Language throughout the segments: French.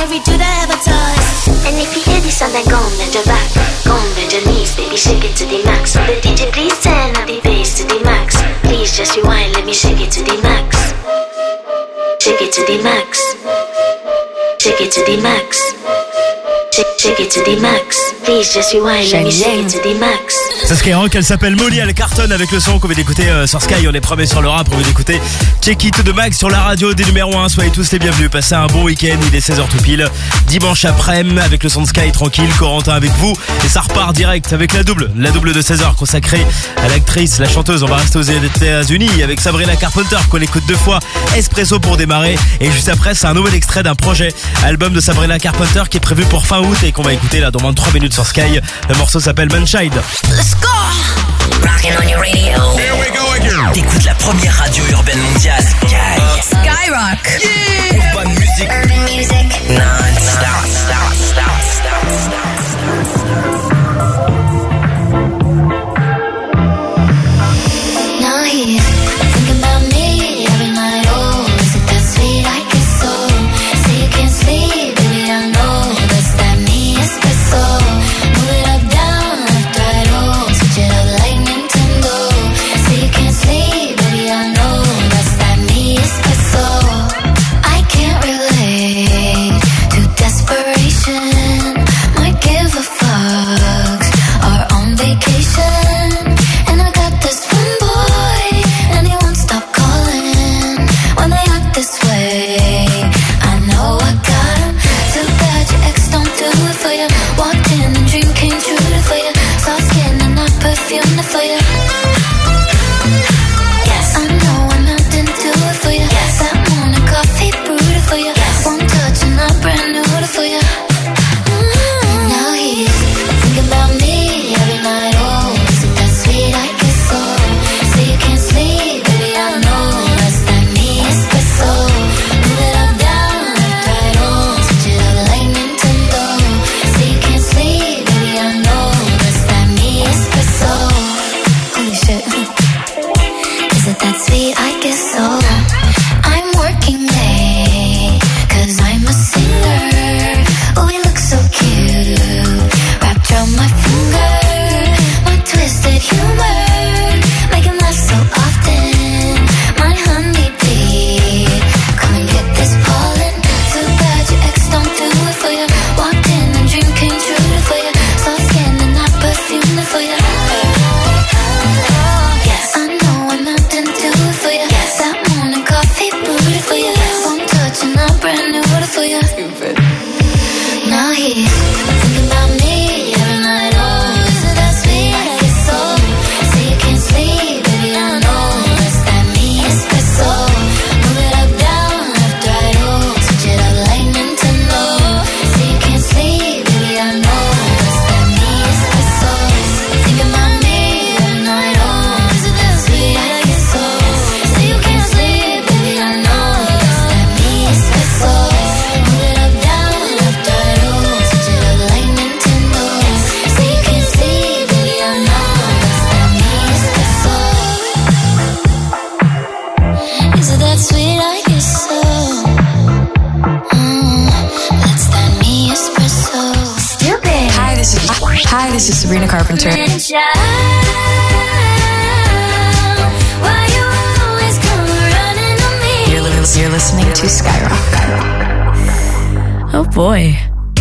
we do the advertise. And if you hear this sound, then go and bend your back, go and bend your knees, baby, shake it to the max. So the DJ please turn up the bass to the max. Please just rewind, let me shake it to the max. Shake it to the max. Shake it to the max. Shake it to the max. Please just rewind, let me shake it to the max. C'est Skyrock, elle s'appelle Molly, elle cartonne avec le son qu'on vient d'écouter sur Sky. On est premiers sur le rap, on vient d'écouter Check It to the Max sur la radio des numéros 1. Soyez tous les bienvenus, passez un bon week-end, il est 16h tout pile. Dimanche après-midi avec le son de Sky tranquille, Corentin avec vous. Et ça repart direct avec la double de 16h consacrée à l'actrice, la chanteuse. On va rester aux États-Unis avec Sabrina Carpenter qu'on écoute 2 fois, Espresso pour démarrer. Et juste après, c'est un nouvel extrait d'un projet, album de Sabrina Carpenter qui est prévu pour fin août et qu'on va écouter là dans moins de 3 minutes sur Sky. Le morceau s'appelle Manchild. Let's go! Rockin' on your radio. Here we go again. T'écoutes la première radio urbaine mondiale. Skyrock. Yeah. Urban music. Urban music. Non-stop. Now here, thinking about me every night. Oh, is it that sweet I get so? Say you can't sleep, baby, I know that's that me espresso. Move it up, down, left, right, oh, switch it up like Nintendo. Say you can't sleep, baby, I know that's that me espresso. I can't relate to desperation. Might give a fucks. Are on vacation, and I got this one boy, and he won't stop calling when they act this way. I know I got him. Too bad your ex don't do it for you. Walked in and dream came true for you. Soft skin and I perfumed it for you. Yes, I know I'm not into it for you. Yes, that morning coffee brewed it for you. Yes, one touch and I brand new it for you. Now he's thinking about me every night. Oh, is it that sweet I get so? Say you can't sleep, baby, I know that's that me espresso. Move it up, down, left, right, oh, switch it up like Nintendo. Say you can't sleep, baby, I know that's that me espresso. Holy shit. Is it that sweet I get so? I'm working late, 'cause I'm a singer. Oh, we look so cute, wrapped around my finger. My twisted humor, making laugh so often. My honeybee, come and get this pollen. Too bad your ex don't do it for you. Walked in and dream came true for you. Soft skin and I perfumed it for you. Yes, I know I'm not into it for you. Yes, that morning coffee brewed it for you. One touch and I brand new it for you. Now he's thinking about me every night. Oh, is it that sweet I get so? Say you can't sleep, baby, I know that's that me espresso. Move it up, down, left, right, oh, switch it up like Nintendo. Say you can't sleep, baby, I know that's that me espresso. Thinking about me every night. Oh, is it that sweet I get so? Say you can't sleep, baby, I know that's that me espresso. Move it up, down, left, right, oh, switch it up like Nintendo. Say you can't sleep, baby, I know that's that me espresso. Is it that sweet I get so? That's that me espresso. Stupid. Hi, this is Sabrina Carpenter. Why you always come running on me? You're listening to Skyrock. Oh boy.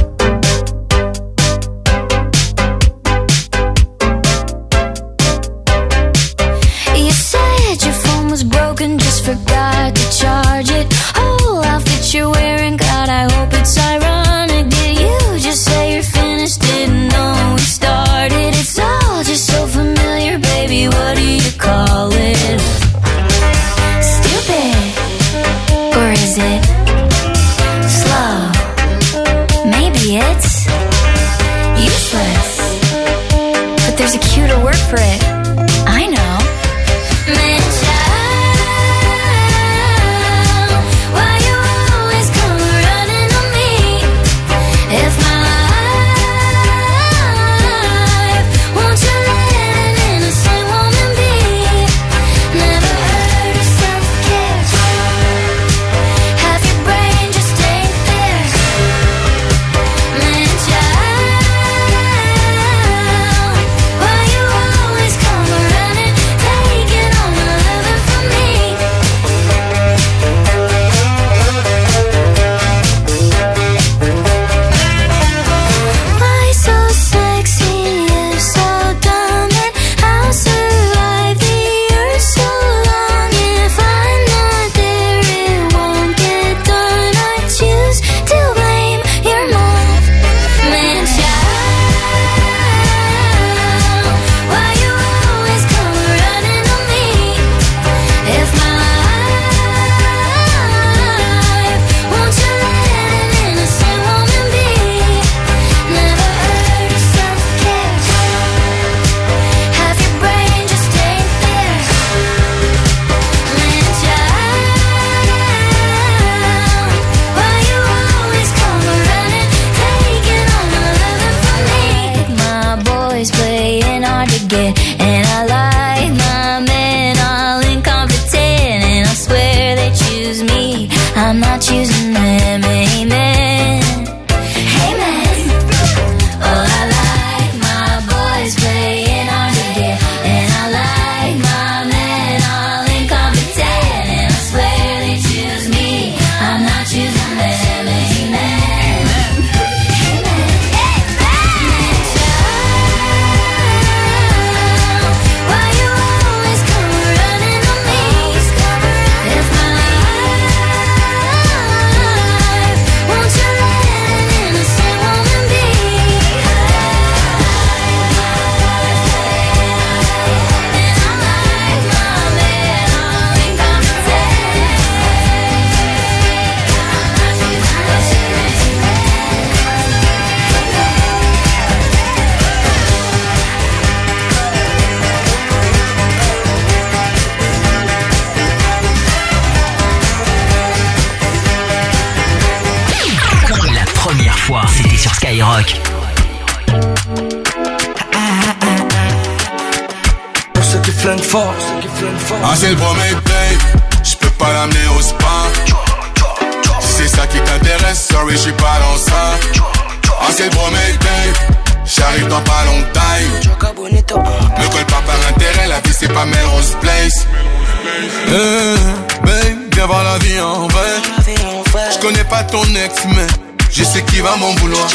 You said your phone was broken, just forgot to charge it. Whole outfit you're wearing, God, I hope it's ironic. Did you just say you're finished? Didn't know we started. It's all just so familiar, baby. What do you call it? Stupid, or is it slow? fois, c'était sur Skyrock. Pour ceux qui flânent fort, Ah c'est le premier date, j'peux pas l'amener au spa. Si c'est ça qui t'intéresse, sorry j'suis pas dans ça. Ah c'est le premier date, j'arrive dans pas longtemps. Ne colle pas par intérêt, la vie c'est pas Melrose Place. Babe, viens voir la vie en vrai. J'connais pas ton ex mais je sais qui va m'en vouloir.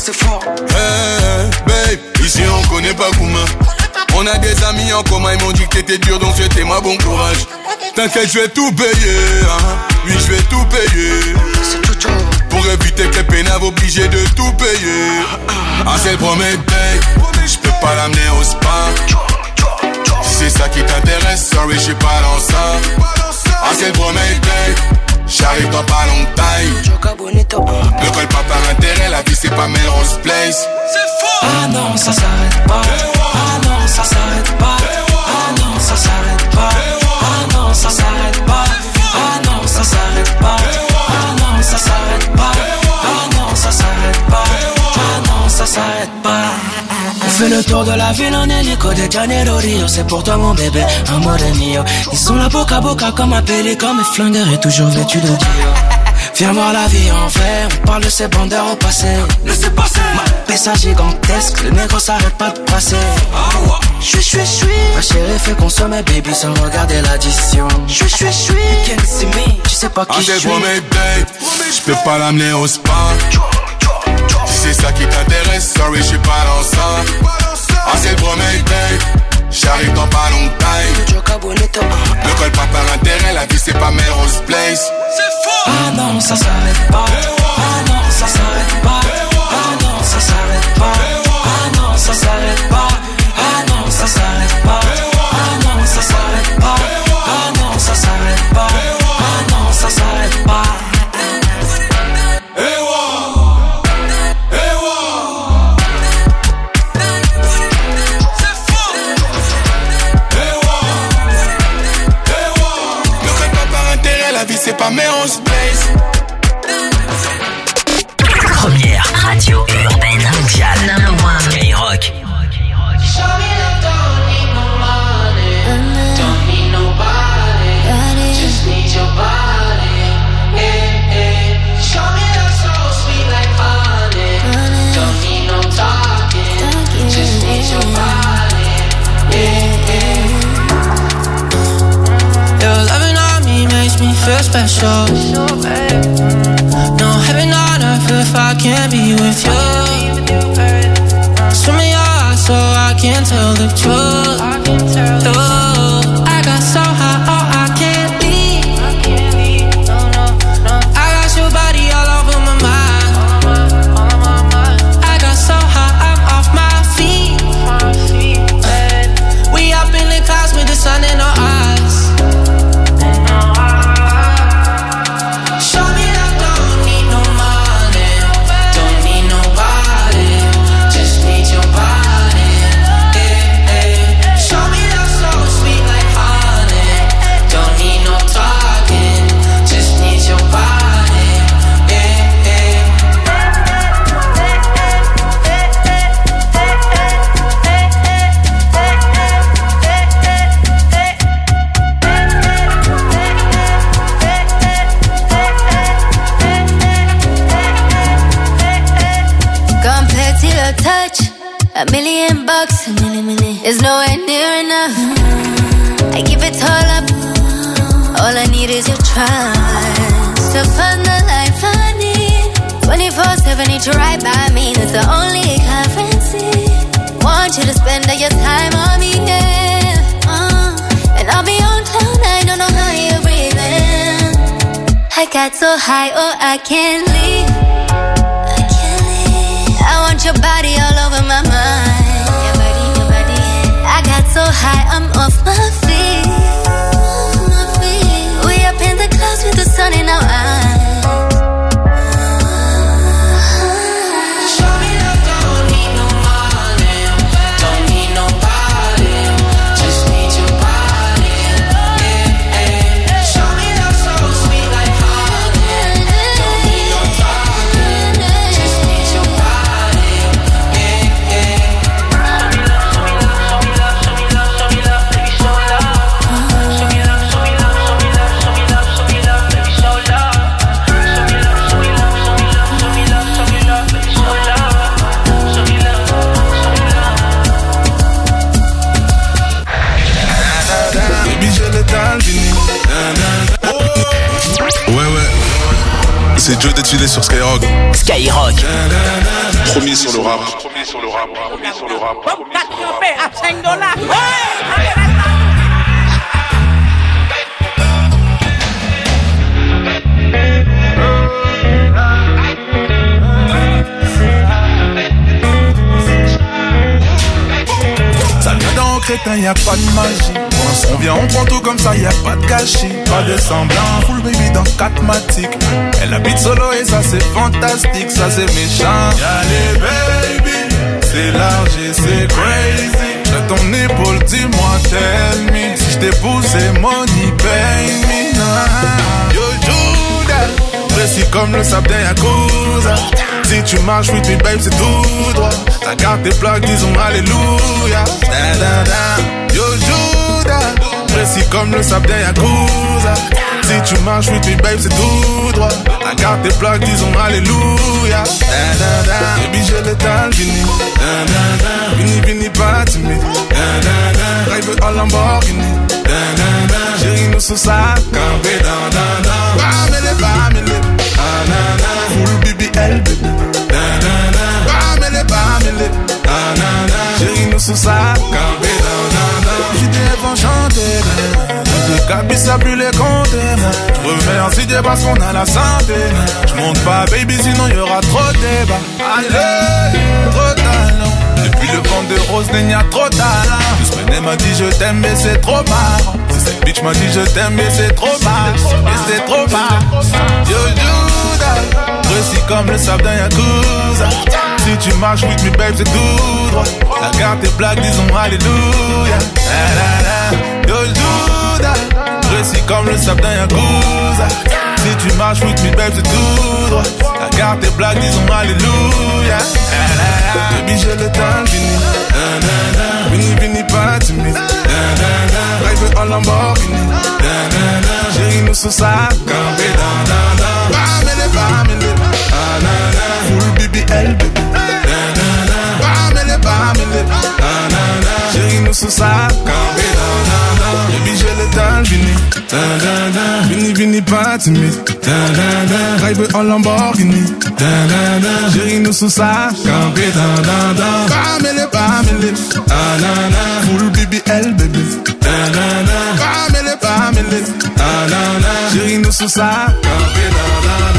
Babe, ici on connaît pas Gouma. On a des amis en commun, ils m'ont dit que t'étais dur, donc souhaitez-moi bon courage. T'inquiète, je vais tout payer, hein. Oui, je vais tout payer. Pour éviter que les pénaves obligés de tout payer. Ah, c'est le premier date, j'peux pas l'amener au spa. Si c'est ça qui t'intéresse, sorry, j'suis pas dans ça. Ah, c'est le premier date, j'arrive dans pas longtemps. Ne colle pas par intérêt, la vie c'est pas Melrose Place. Ah non, ça s'arrête pas. Ah non, ça s'arrête pas. Ah non, ça s'arrête pas. Ah non, ça s'arrête pas. Ah non, ça s'arrête pas. Ah non, ça s'arrête pas. Ah non, ça s'arrête pas. Ah non, ça s'arrête pas. On fait le tour de la ville en hélico de Janeiro Rio. C'est pour toi mon bébé, amore mio. Ils sont là boca à boca comme un pélican. Mes flingueurs est toujours vêtu de Dio. Viens voir la vie en vrai, on parle de ces bandeurs au passé. Laissez passer. Ma pessa gigantesque, le négro s'arrête pas de passer. Chui. Ma chérie fait consommer baby sans regarder l'addition. Chui. Can't see me, tu sais pas qui je suis. Ah c'est le premier date, j'peux pas l'amener au spa. Si c'est ça qui t'intéresse, sorry j'suis pas dans ça. Ah c'est le premier date, j'arrive dans pas longtemps. Ne colle pas par intérêt, la vie c'est pas Melrose Place. Ah non, ça s'arrête pas. Ah non, ça s'arrête pas. Ah non, ça s'arrête pas. Ah non, ça s'arrête pas. Ah non, ça s'arrête pas. Ah non, ça s'arrête pas. Ah non, ça s'arrête pas. Ah non, ça s'arrête pas. C'est pas Melrose Place. Première radio urbaine mondiale. Number one. Skyrock. Feel special. No heaven on earth if I can't be with you. Swim in your eyes so I can tell the truth. I got so high, oh I can't leave. I got your body all over my mind. I got so high, I'm off my feet. We up in the clouds with the sun in our eyes. $1 million, a million, is nowhere near enough. I give it all up. All I need is your trust to find the life I need. 24/7, need you right by me. That's the only currency. Want you to spend all your time on me, yeah. And I'll be on cloud nine, don't know how you're breathing. I got so high, oh I can't leave. I want your body all over my mind. Your body. I got so high, I'm off my feet. We up in the clouds with the sun in our eyes. c'est Joe défilé sur Skyrock. Skyrock. Promis sur le rap. Ça vient dans crétin, y a pas de magie. On vient, on prend tout comme ça, y a pas de gâchis. Pas de semblant, full baby dans 4matic. Elle habite solo et ça c'est fantastique, ça c'est méchant. Y'a les baby, c'est large et c'est crazy. J'ai ton épaule, dis-moi tell me. Si j't'ai poussé, money pay me. Yo Judas, précis comme le sable d'un Yakuza. Si tu marches with me babe c'est tout droit. Ta carte tes plaques disons alléluia. Da, da, da. Yo Judas, précis comme le sable d'un Yakuza. Si tu marches with me babe c'est tout droit. Ta carte tes plaques disons alléluia. Da, da, da. Baby j'ai l'étal fini. Da, da, da. Vini vini pas timide. Da, da, da. Drive en Lamborghini. Da, da, da. Chérie nous sous ça. Campé dans da, da. Bamele. Ah, na, na. Full BBL baby. Bamele. Ah, na, na. Chérie nous sous ça. Campé dans da, da. J'étais bon chanter. Le cabis a plus les compter. Remercie Dieu parce qu'on a la santé. J'monte pas baby sinon y'aura trop de débat. Allez, trop talent. Depuis le vent de rose n'y a trop talent. Juste m'a dit je t'aime mais c'est trop marrant. Cette bitch m'a dit je t'aime mais c'est trop marrant. Et c'est trop marrant. Yo Judas, précis comme le sable d'un Yakuza. Si tu marches with me babe c'est tout droit. La carte tes plaques disons alléluia. Yo Judas, précis comme le sable d'un Yakuza. Si tu marches with me babe c'est tout droit. La carte tes plaques disons alléluia. Baby j'ai le temps fini. Vini pas timide. Drive en Lamborghini. Chérie nous sous ça. Campé dans Bamele. Ah na na. Full BBL baby. Bamele. Ah na na. Chérie nous sous ça. Campé dans baby j'ai le temps fini. Vini pas timide. Drive en Lamborghini. Chérie nous sous ça. Campé dans Bamele. Ah na na. Full BBL baby. Bamele. Ah na na. Chérie nous sous ça. Campé dans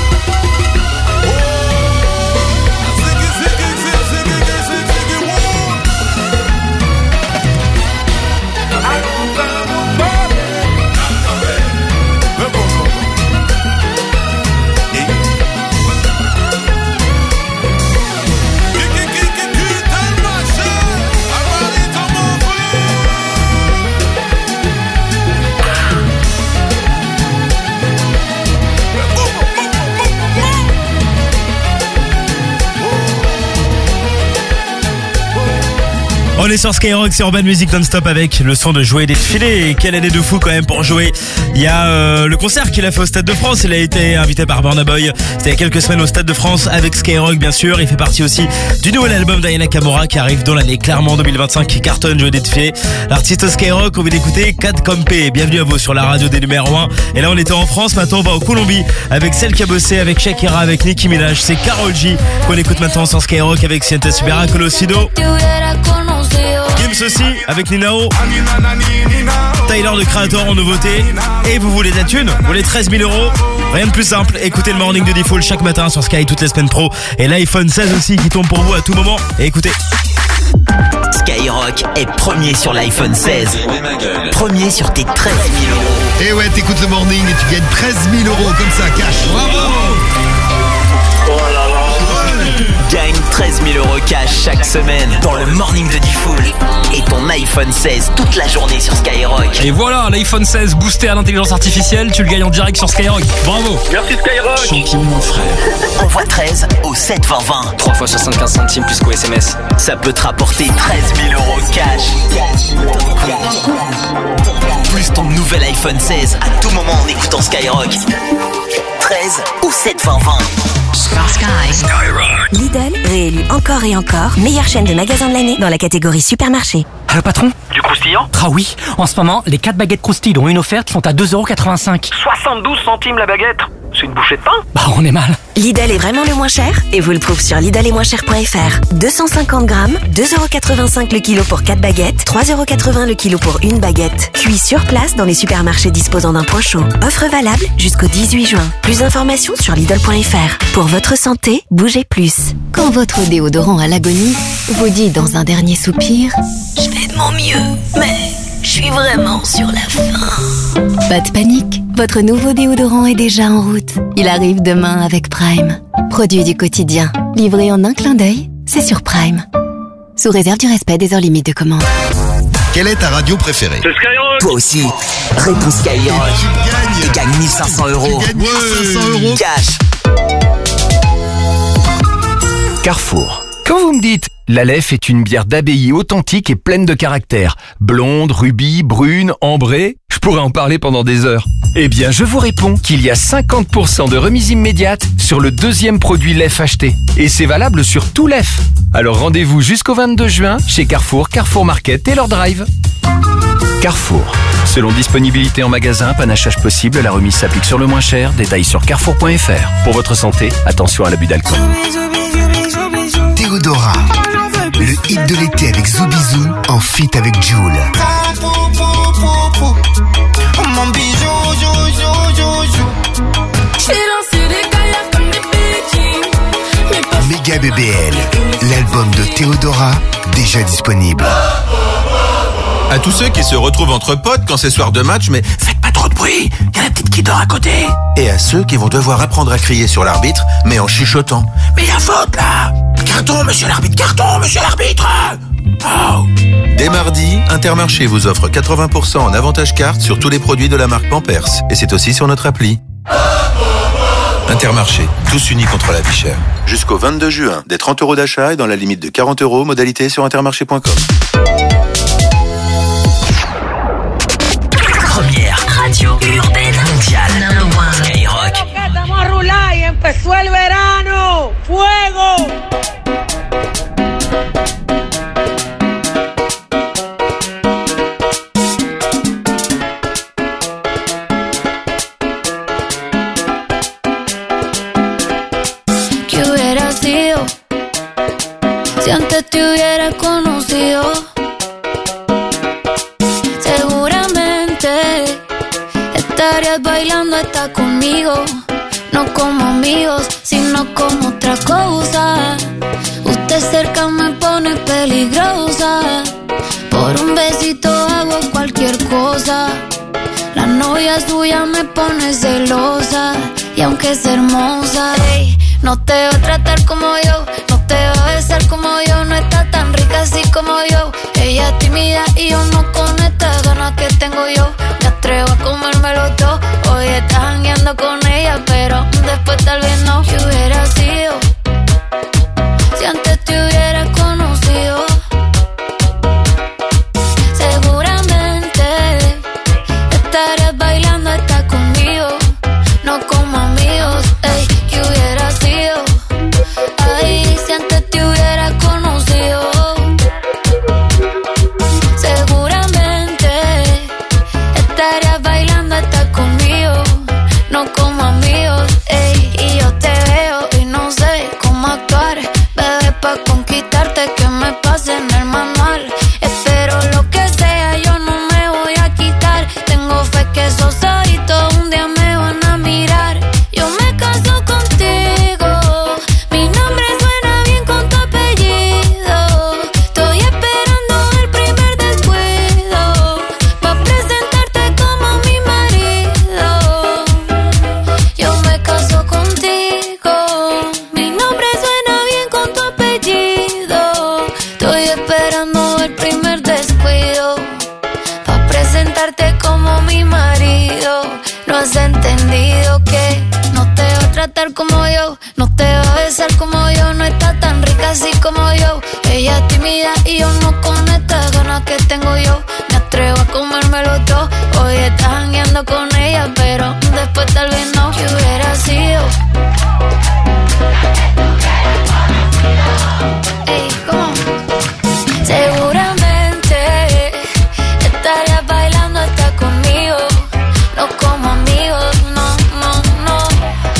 On est sur Skyrock, c'est Urban Music non-stop avec le son de Joey défilé. Et quelle année de fou quand même pour Joey. Il y a le concert qu'il a fait au Stade de France. Il a été invité par Burna Boy. C'était il y a quelques semaines au Stade de France avec Skyrock bien sûr. Il fait partie aussi du nouvel album d'Ayana Kamura qui arrive dans l'année clairement 2025 qui cartonne Joey défilé. L'artiste Skyrock, on vient d'écouter Kat Compé. Bienvenue à vous sur la radio des numéros 1. Et là on était en France, maintenant on va en Colombie avec celle qui a bossé avec Shakira, avec Nicki Minaj. C'est Karol G qu'on écoute maintenant sur Skyrock avec Siente Subera, Colosido. Gims aussi avec Ninao. Tyler de Creator en nouveauté. Et vous voulez de la thune? Vous voulez 13 000 €? Rien de plus simple, écoutez le Morning de Default chaque matin sur Sky toutes les semaines pro. Et l'iPhone 16 aussi qui tombe pour vous à tout moment. Et écoutez. Skyrock est premier sur l'iPhone 16. Premier sur tes 13 000 €. Et ouais, t'écoutes le Morning et tu gagnes 13 000 € comme ça, cash. Bravo! Gagne 13 000 € cash chaque semaine dans le Morning de Diffoul et ton iPhone 16 toute la journée sur Skyrock. Et voilà, l'iPhone 16 boosté à l'intelligence artificielle, tu le gagnes en direct sur Skyrock. Bravo. Merci Skyrock. Champion mon frère. Envoie 13 au 7 20 20. 3 fois 75 centimes plus qu'au SMS. Ça peut te rapporter 13 000 € cash. Plus ton nouvel iPhone 16 à tout moment en écoutant Skyrock. 13 au 7 20 20. Lidl, réélu encore et encore meilleure chaîne de magasins de l'année dans la catégorie supermarché. Allô patron? Du croustillant? Ah oui, en ce moment, les 4 baguettes croustilles dont une offerte sont à 2,85 €. 72 centimes la baguette? c'est une bouchée de pain. Bah, on est mal. Lidl est vraiment le moins cher et vous le prouve sur lidlesetmoincher.fr. 250 grammes, 2,85€ le kilo pour 4 baguettes, 3,80€ le kilo pour une baguette. Cuit sur place dans les supermarchés disposant d'un point chaud. Offre valable jusqu'au 18 juin. Plus d'informations sur lidl.fr. Pour votre santé, bougez plus. Quand votre déodorant à l'agonie vous dit dans un dernier soupir « Je fais de mon mieux, mais je suis vraiment sur la fin ». Pas de panique, votre nouveau déodorant est déjà en route. Il arrive demain avec Prime. Produit du quotidien, livré en un clin d'œil, c'est sur Prime. Sous réserve du respect des heures limites de commande. Quelle est ta radio préférée? C'est Skyrock. Toi aussi, réponds Skyrock. Tu gagnes 1500 €. Tu gagnes 1500 € Cash. Carrefour. Quand vous me dites « La Leffe est une bière d'abbaye authentique et pleine de caractère. Blonde, rubis, brune, ambrée », je pourrais en parler pendant des heures. Eh bien, je vous réponds qu'il y a 50% de remise immédiate sur le deuxième produit Leffe acheté. Et c'est valable sur tout Leffe. Alors rendez-vous jusqu'au 22 juin chez Carrefour, Carrefour Market et leur drive. Carrefour. Selon disponibilité en magasin, panachage possible, la remise s'applique sur le moins cher. Détails sur carrefour.fr. Pour votre santé, attention à l'abus d'alcool. Théodora, le hit de l'été avec Zoubizou en feat avec Jul. Mon bijou, Méga BBL, l'album de Théodora, déjà disponible. À tous ceux qui se retrouvent entre potes quand c'est soir de match, mais faites pas trop de bruit, y a la petite qui dort à côté. Et à ceux qui vont devoir apprendre à crier sur l'arbitre, mais en chuchotant. Mais y a faute là! Carton, monsieur l'arbitre, carton, monsieur l'arbitre! Oh. Dès mardi, Intermarché vous offre 80% en avantage carte sur tous les produits de la marque Pampers. Et c'est aussi sur notre appli. Intermarché, tous unis contre la vie chère. Jusqu'au 22 juin, des 30 € d'achat et dans la limite de 40 €, modalité sur intermarché.com. Première radio urbaine mondiale. Skyrock. Estamos a rular y empezó el verano. ¡Fuego! ¿Qué hubiera sido si antes te hubiera conocido? Seguramente estarías bailando hasta conmigo, no como amigos, sino como otra cosa. Usted cerca me pone peligrosa, por un besito hago cualquier cosa. La novia suya me pone celosa, y aunque es hermosa, ey, no te va a tratar como yo, no te va a besar como yo, no está tan rica así como yo. Ella es tímida y yo no con estas ganas que tengo yo. Me atrevo a comérmelo todo, hoy estás jangueando con ella, pero después tal vez no. ¿Qué hubiera sido si antes te hubiera conocido? Seguramente estarías bailando hasta conmigo, no como amigos, ey. ¿Qué hubiera sido? Ay, si antes te hubiera conocido. Seguramente estarías bailando hasta conmigo, no como amigos, ey. Y yo te veo y no sé cómo actuar, bebé, pa' conquistarte que me pase en el manual. Espero lo que sea, yo no me voy a quitar. Tengo fe que esos ojitos un día me van a mirar. Yo me caso contigo, mi nombre suena bien con tu apellido. Estoy esperando el primer descuido, pa' presentarte como mi marido. Yo me caso contigo, mi nombre suena bien con tu apellido. Estoy esperando el primer descuido, pa' presentarte como mi marido. No has entendido que no te va a tratar como yo, no te va a besar como yo, no está tan rica así como yo. Ella es tímida y yo no con estas ganas que tengo yo. Me atrevo a comérmelo todo, hoy estás jangueando con ella, pero después tal vez no. ¿Qué hubiera sido? Ey, ¿cómo? Seguramente estarías bailando hasta conmigo, no como amigos, no, no, no.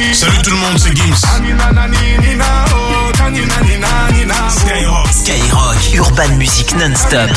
Salut tout le monde, c'est Gims. Skyrock. Skyrock, Urban Music non-stop.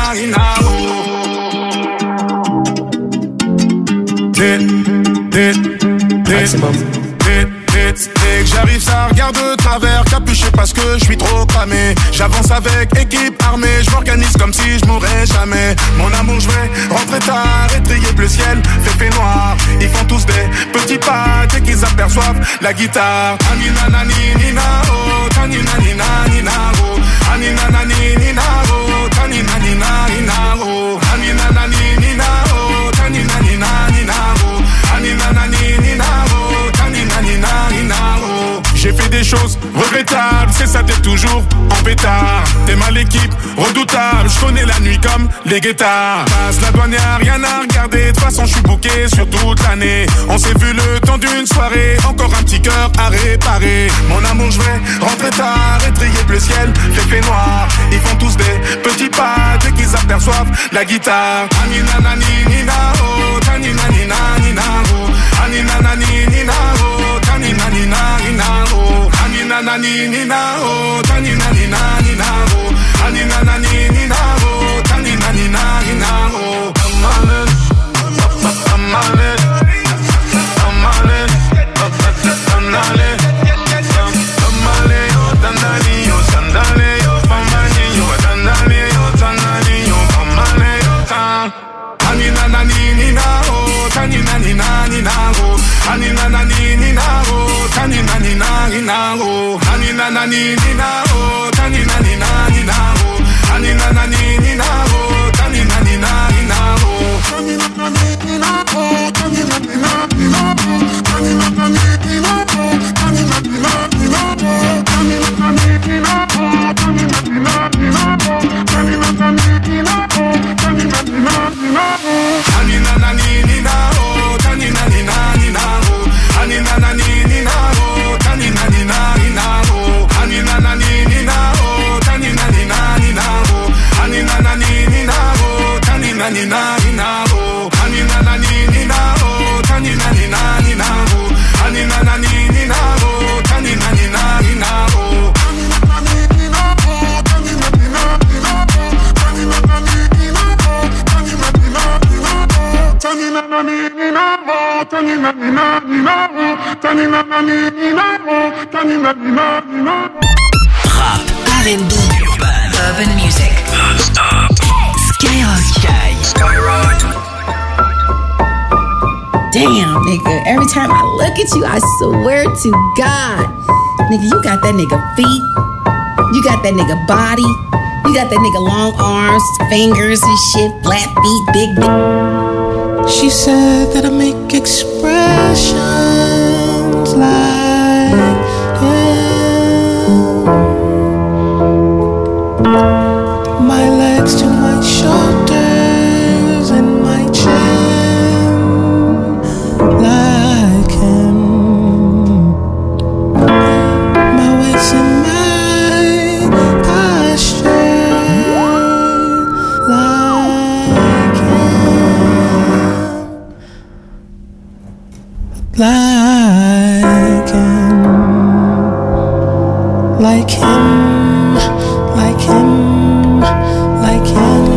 Dès que j'arrive, ça regarde de travers, capuché parce que je suis trop cramé. J'avance avec équipe armée, je m'organise comme si je mourrais jamais. Mon amour, je vais rentrer tard et trier bleu ciel, fait noir. Ils font tous des petits pas dès qu'ils aperçoivent la guitare. Anina nani nina oh, tanina nina nina oh, anina nani nina oh, tanina nina nina oh, anina nani nina oh, tanina nina nina oh, anina nani nina oh, tanina nina nina oh. J'ai fait des choses regrettables, c'est ça, t'es toujours en pétard. T'es mal l'équipe, redoutable, je connais la nuit comme les guettards. Passe la douane, y'a rien à regarder, de toute façon je suis booké sur toute l'année. On s'est vu le temps d'une soirée, encore un petit cœur à réparer. Mon amour, je vais rentrer tard et trier bleu ciel, fait noir. Ils font tous des petits pas dès qu'ils aperçoivent la guitare. Anina nani nina oh, tanina nina nina oh, anina nani nina oh, tanina nina nina oh, anina nani nina oh, tanina nina nina oh, anina nani nina oh, tanina nina nina oh. Anina nani nina oh, tanina nina nina oh, anina nani nina oh, tanina nina nina oh, anina nani nina oh, tanina nina nina oh, anina nani nina oh, tanina nina nina oh, tanina nani nina oh, tanina nina nina oh, tanina nani nina oh, tanina nina nina oh, tanina nani nina oh, tanina nina nina oh, tanina nani nina oh, tanina nina nina oh. Anina nani nina oh, tanina nina nina oh, anina nani nina oh, tanina nina nina oh, anina nani nina oh, tanina nina nina oh, anina nani nina oh, tanina nina nina oh, anina nani nina oh, tanina nina nina oh, anina nani nina oh, tanina nina nina oh, anina nani nina oh, tanina nina nina oh, tanina nani nina oh, tanina nina nina oh, tanina nani nina oh, tanina nina nina oh, tanina nani nina oh, tanina nina nina oh. Rap, R&B, Urban Music, non-stop. Skyrock. Skyrock. Damn, nigga, every time I look at you, I swear to God, nigga, you got that nigga feet, you got that nigga body, you got that nigga long arms, fingers and shit, flat feet, big dick. She said that I make expressions like my legs to my shoulders and my chin like him, my waist and my posture like him, like him, like him, like him, like him.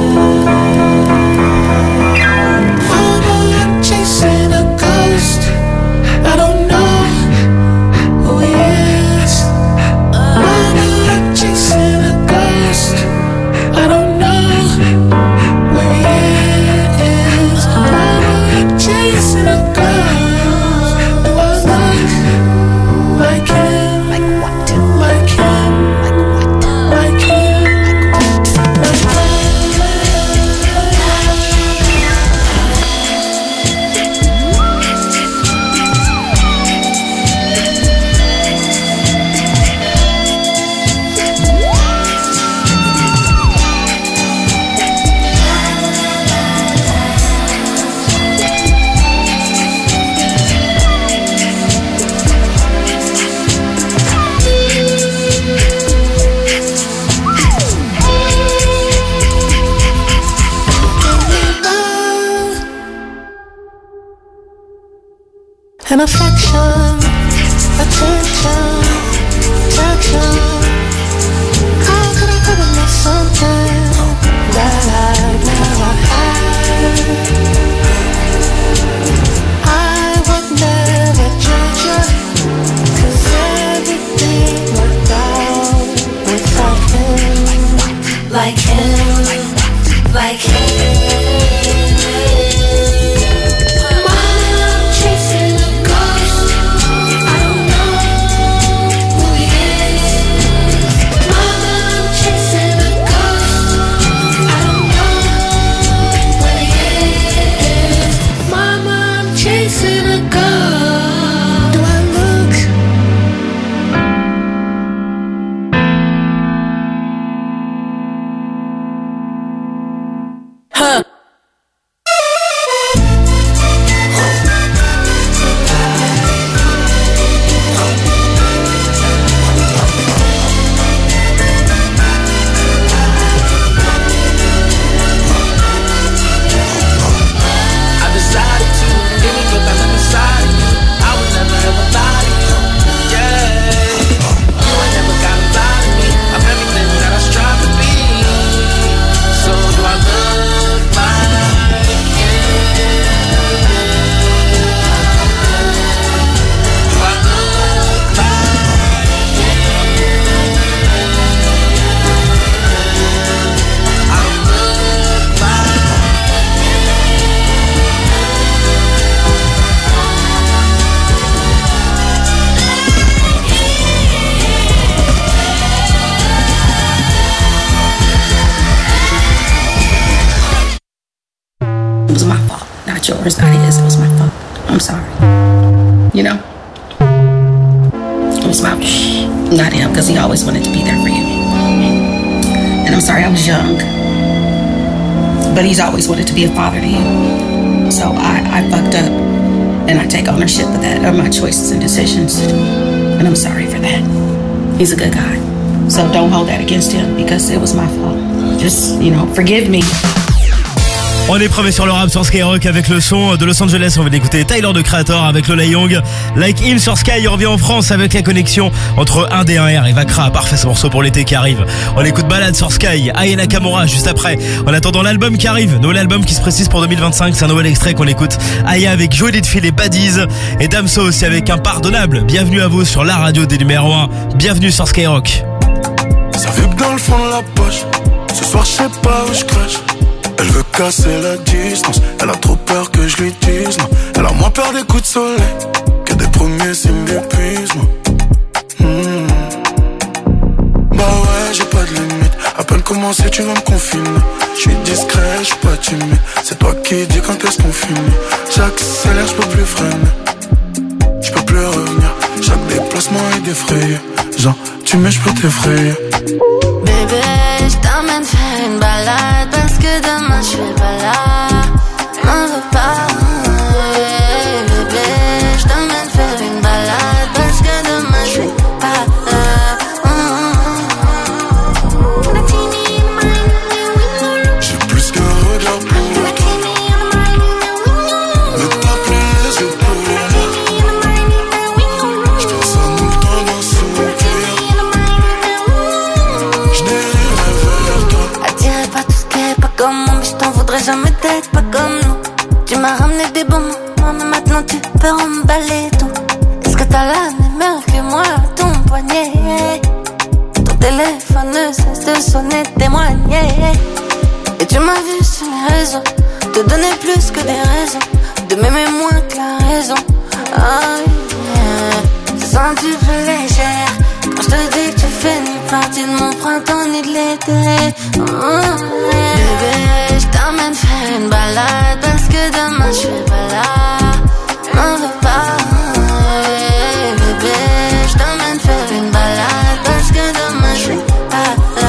I'm chasing a ghost, I don't know who he is. I'm chasing a ghost, I don't know where he is. I'm chasing a ghost who I like him, like what? Like him, like what? Like him, like what? And affection attention, attention. How could I ever miss something that I never had? I would never judge you, 'cause everything worked out without him. Like him, like him. It was my fault, not yours, not his. It was my fault. I'm sorry. You know? It was my fault, not him, because he always wanted to be there for you. And I'm sorry, I was young. But he's always wanted to be a father to you. So I fucked up. And I take ownership of that, of my choices and decisions. And I'm sorry for that. He's a good guy. So don't hold that against him, because it was my fault. Just, forgive me. On est premier sur le rap sur Skyrock avec le son de Los Angeles. On va écouter Tyler, The Creator, avec Lola Young. Like Him sur Sky. On revient en France avec la connexion entre 1D1R et Vakra. Parfait, ce morceau pour l'été qui arrive. On écoute Balade sur Sky. Aya Nakamura juste après. En attendant l'album qui arrive, nouvel album qui se précise pour 2025. C'est un nouvel extrait qu'on écoute. Aya avec Joey Litfield et Baddies. Et Damso aussi avec Impardonnable. Bienvenue à vous sur la radio des numéros 1. Bienvenue sur Skyrock. Ça vibre dans le fond de la poche. Ce soir, je sais pas où je crache. Elle veut casser la distance. Elle a trop peur que je lui dise non. Elle a moins peur des coups de soleil que des premiers signes d'épuisement. Bah ouais, j'ai pas de limite. À peine commencé, tu vas me confiner. Je suis discret, je suis pas timide. C'est toi qui dis quand est-ce qu'on finit. J'accélère, je peux plus freiner. Je peux plus revenir. Chaque déplacement est défrayé. Genre, tu mets, je peux t'effrayer. Bébé, je t'emmène faire une balade parce que demain je suis pas là. M'en veux pas. Bébé, je t'emmène faire une balade parce que demain je suis pas là. J'ai plus qu'un regard pour toi. Ne t'appelez les yeux pour moi. Je pense à nous le temps d'un soupir. Je dériverai vers toi. Attiré par tout ce qui est pas comme moi, mais je t'en voudrais jamais d'être pas comme nous. Tu m'as ramené des bons moments, mais maintenant tu peux emballer tout. Est-ce que t'as la même heure que moi à ton poignet? Ton téléphone ne cesse de sonner, témoigner. Et tu m'as vu sur les réseaux, te donner plus que des raisons, de m'aimer moins que la raison. Oh yeah, te sens tu plus légère quand je te dis que tu fais ni partie de mon printemps ni de l'été. Bébé, je t'emmène faire une balade parce que demain je suis pas là. M'en veux pas. Bébé, je t'emmène faire une balade parce que demain je suis pas là.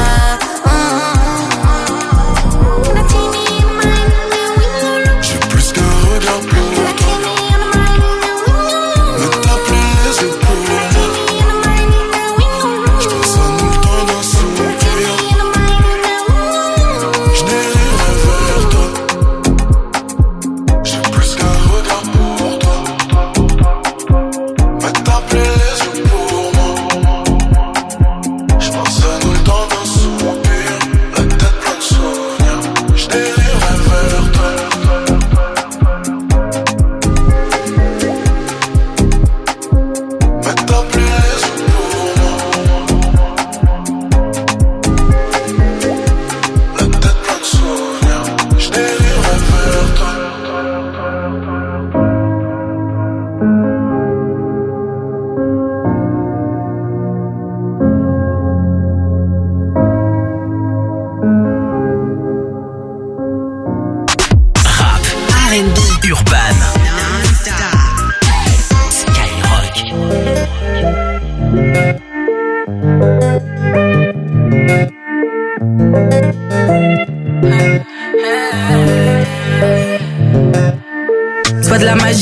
J'ai plus qu'un regard pour toi. Ne t'appelez les yeux pour moi. Je pense à nous le temps d'un soupir. Je dériverai vers toi. J'ai plus qu'un regard pour toi.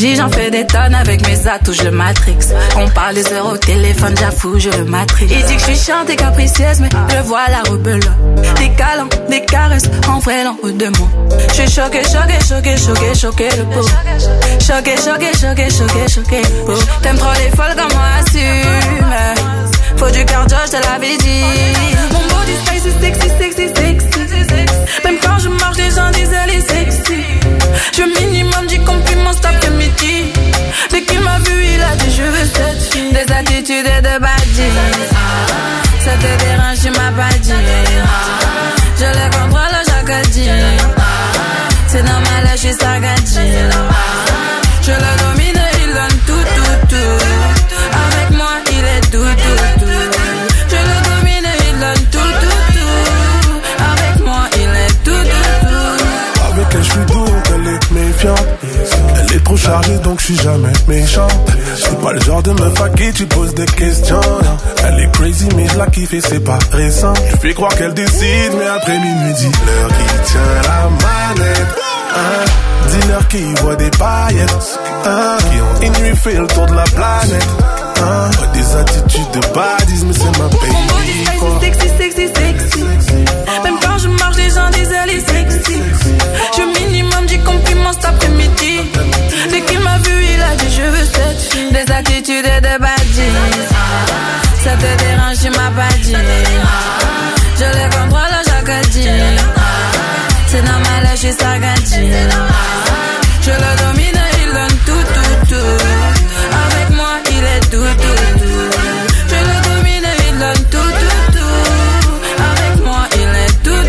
J, j'en fais des tonnes avec mes atouts, je le matrix. On parle des heures au téléphone, j'avoue, je le matrix. Il dit que je suis chiante et capricieuse, mais je vois la rebelle. Des câlins, des caresses, en vrai, l'en haut de moi. Je suis choquée, le pot. Choquée, le pot. T'aimes trop les folles comme moi, assume. Faut du cardio, je te l'avais dit. Mon body sexy. Même quand je marche, les gens disent elle est sexy. Je minimum 10 compliments cet après-midi. Dès qu'il m'a vu, il a dit je veux cette fille. Des attitudes et de badis. Ça te dérange, tu m'as pas dit. Je les contrôle chaque dit. C'est normal, je suis sagadie. Je le domine, il donne tout. Avec moi, il est tout. Je le domine, il donne tout. Avec moi, il est tout. Avec elle, je suis doux, elle est méfiante. Elle est trop chargée, donc je suis jamais méchant. C'est pas le genre de meuf à qui tu poses des questions. Elle est crazy, mais je la kiffe et c'est pas récent. Je fais croire qu'elle décide, mais après minuit, dis-leur qui tient la manette. Dis-leur qui voit des paillettes. Qui ont une nuit fait le tour de la planète. Des attitudes de badisme, mais c'est ma baby. Sexy. Même quand je marche, les gens disent elle est sexy. Je minimum 10 compliments cet après-midi. Dès qu'il m'a vu, il a dit je veux cette fille. Des attitudes et de badis. Ça te dérange, tu m'as pas dit. Je les contrôle chaque dit. C'est normal, je suis sagadie. Je le domine, il donne tout. Avec moi, il est tout. Je le domine, il donne tout. Avec moi, il est tout.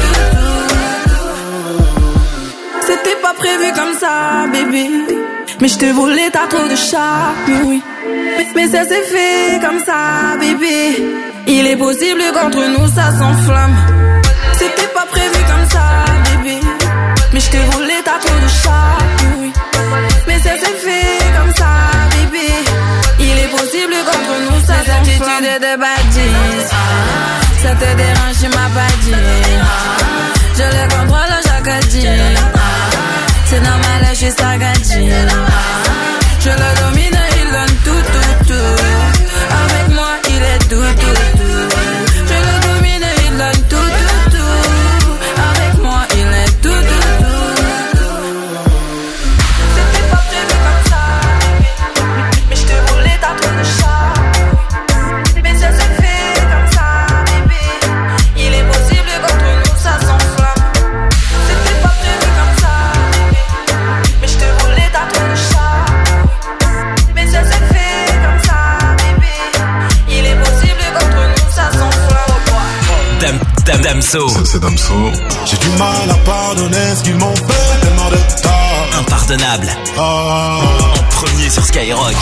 C'était pas prévu comme ça, bébé. Mais je te voulais, t'as trop de charme, oui. Mais ça s'est fait comme ça, bébé. Il est possible qu'entre nous ça s'enflamme. C'était pas prévu comme ça, bébé. Mais je te voulais, t'as trop de charme, oui. Mais ça s'est fait comme ça, bébé. Il est possible qu'entre nous ça s'enflamme. Des attitudes et de badis. Ça te dérange, tu m'as pas dit. Je les contrôle chaque dit. C'est normal, je suis sagadie. Je le domine, il donne tout. Avec moi, il est tout. Je le domine, il donne tout. Avec moi, il est tout. C'était pas prévu comme ça, mais je te voulais, t'as trop de charme. Mais ça s'est fait comme ça, bébé. Il est possible qu'entre nous ça s'enflamme. C'était pas prévu comme ça, bébé. Mais je te voulais, t'as trop de charme. Mais ça s'est fait comme ça, bébé. Il est possible qu'entre nous ça s'enflamme. Damso. C'est Damso. J'ai du mal à pardonner ce qu'ils m'ont fait, tellement de tort. Impardonnable. En premier sur Skyrock.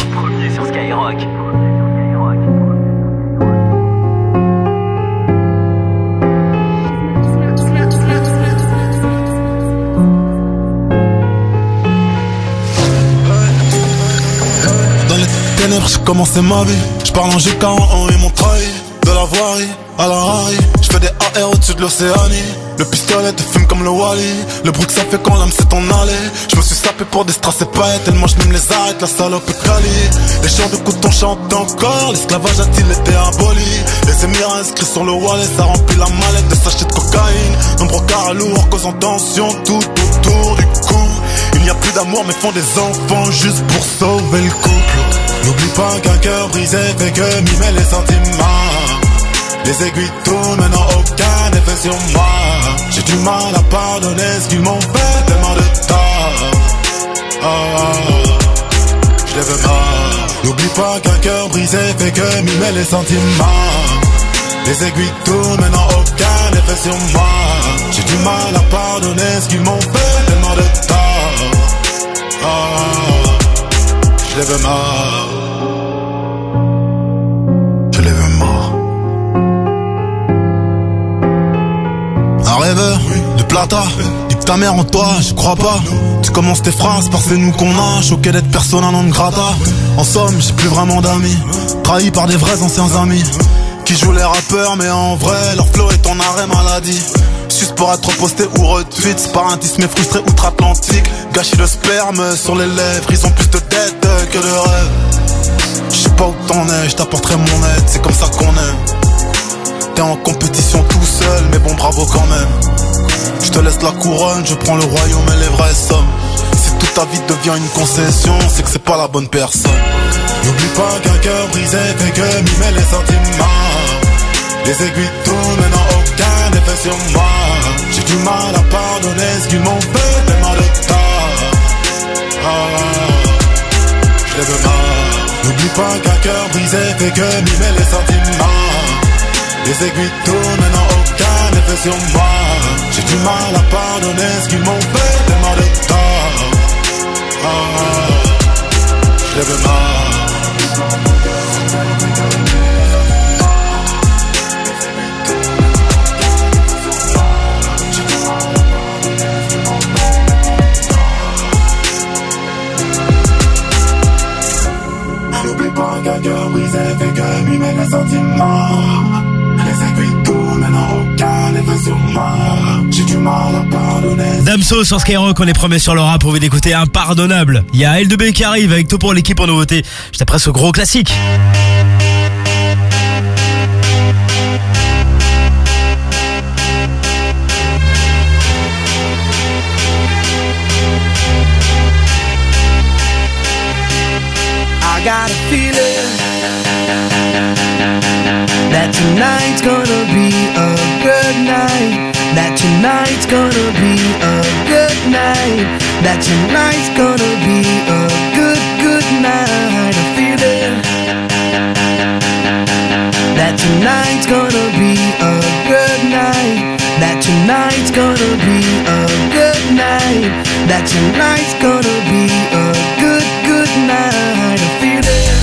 Dans les ténèbres, j'ai commencé ma vie. Je parle en G40 et mon trahi. De la voirie à la Harry. Je fais des AR au-dessus de l'Océanie. Le pistolet te fume comme le Wally. Le bruit que ça fait quand l'âme s'est en allée. Je me suis sapé pour des strass et paillettes. Tellement je me les arrête, la salope est quali. Les chants de coton chantent encore. L'esclavage a-t-il été aboli? Les émirats inscrits sur le wallet. Ça remplit la mallette de sachets de cocaïne. Nombreux carats lourds causant tension tout autour du cou. Il n'y a plus d'amour mais font des enfants juste pour sauver le couple. N'oublie pas qu'un cœur brisé fait que mimer les sentiments. Les aiguilles tournent, mais n'ont aucun effet sur moi. J'ai du mal à pardonner ce qu'ils m'ont fait, tellement de tort. Je les veux mort. N'oublie pas qu'un cœur brisé fait que mimer les sentiments. Les aiguilles tournent, mais n'ont aucun effet sur moi. J'ai du mal à pardonner ce qu'ils m'ont fait, tellement de tort. Je les veux mort. Je les veux mort. Un rêveur de plata, nique ta mère en toi, je crois pas. Tu commences tes phrases par c'est nous qu'on a, choqué d'être persona non grata. En somme, j'ai plus vraiment d'amis, trahi par des vrais anciens amis qui jouent les rappeurs, mais en vrai, leur flow est en arrêt maladie. juste pour être posté ou retweet. C'est pas un disque mais frustré outre-Atlantique. Gâcher le sperme sur les lèvres, ils ont plus de dettes que de rêves. Je sais pas où t'en es, je t'apporterai mon aide, c'est comme ça qu'on aime. T'es en compétition tout seul, mais bon bravo quand même. Je te laisse la couronne, je prends le royaume et les vraies sommes. Si toute ta vie devient une concession, c'est que c'est pas la bonne personne. N'oublie pas qu'un cœur brisé fait que mimer les sentiments. Les aiguilles tournent mais n'ont aucun effet sur moi. J'ai du mal à pardonner ce qu'ils m'ont fait tellement de tort. Je les veux marre. N'oublie pas qu'un cœur brisé fait que mimer les sentiments. Les aiguilles tournent mais n'ont aucun effet sur moi. J'ai du mal à pardonner ce qu'ils m'ont fait tellement de tort. Je les veux marre. N'oublie pas qu'un cœur brisé fait que mimer les sentiments. Les aiguilles tournent mais n'ont aucun effet sur moi. J'ai du mal à pardonner. Damso sur Skyrock, on est premiers sur le rap pour vous d'écouter Impardonnable. Il y a L2B qui arrive avec tout pour l'équipe en nouveauté. Juste après ce gros classique. I got a feeling that tonight's gonna be a good night. That tonight's gonna be a good night. That tonight's gonna be a good night. A feeling that tonight's gonna be a good night. That tonight's gonna be a good night. That tonight's gonna be a good night. A feeling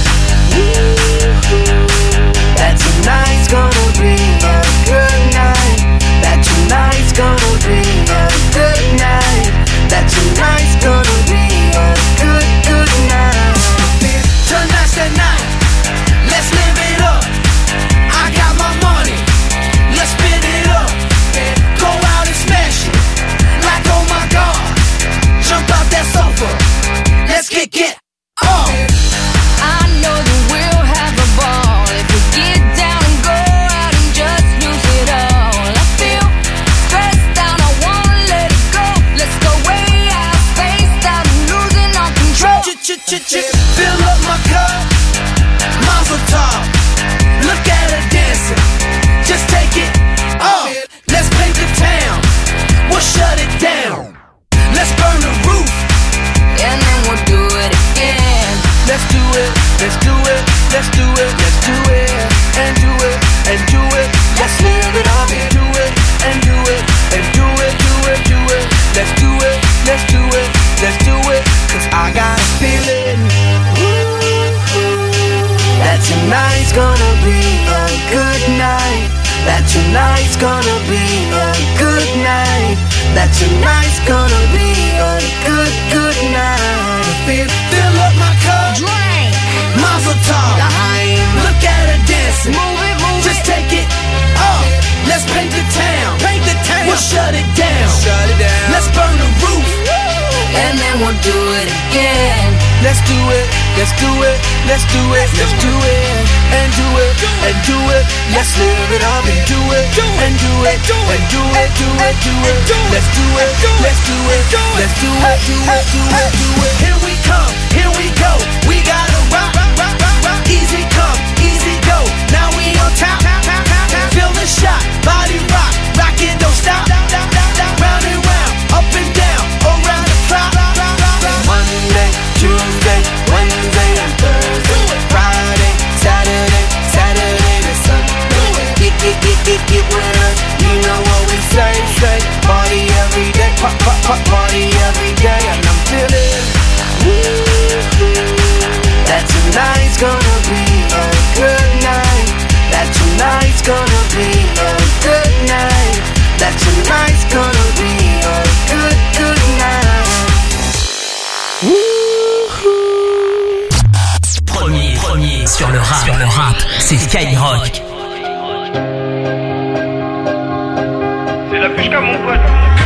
that tonight's gonna be a good night. That tonight's gonna be a good night. That tonight's gonna be a good night. Tonight's the night, let's live it up. I got my money, let's spin it up. Go out and smash it, like oh my god. Jump out that sofa, let's get up. I know that we'll have a ball if we get down and go out and just lose it all. I feel stressed out, I wanna let it go. Let's go way out, spaced out and losing all control. Fill up my cup, Mazel tov. Look at her dancing, just take it up. Let's paint the town, we'll shut it down. Let's burn the roof, and then we'll do it again. Let's do it, let's do it, let's do it, let's do it, and do it, and do it. Let's live it up and do it, and do it, and do it, do it, do it. Let's do it, let's do it, let's do it. Cause I got a feeling that tonight's gonna be a good night. That tonight's gonna be a good night. That tonight's gonna be a good night. Fill up my cup, drink, Mazel tov. Look at her dancing, move it, just take it up. Let's paint the town, we'll shut it down. Let's burn the roof, and then we'll do it again. Let's do it, let's do it, let's do it, let's do it, and do it, and do it. Let's live it up and do it, and do it, and do it, do it, do it. Let's do it, let's do it, let's do it, do it, do it, do it. Here we come, here we go. We gotta rock, rock, rock, rock. Easy come, easy go. Now we on top, feel the shot, body rock, rock it, don't stop. Round and round, up and down, around the clock. Monday, Tuesday, Wednesday and Thursday, Friday, Saturday, Saturday to Sunday. Get with us, you know what we say. Party every day, party every day. And I'm feeling that tonight's gonna be a good night. That tonight's gonna be a good night. That tonight's gonna be a good night. Premier sur le rap, c'est Skyrock. C'est la jusqu'à mon pote.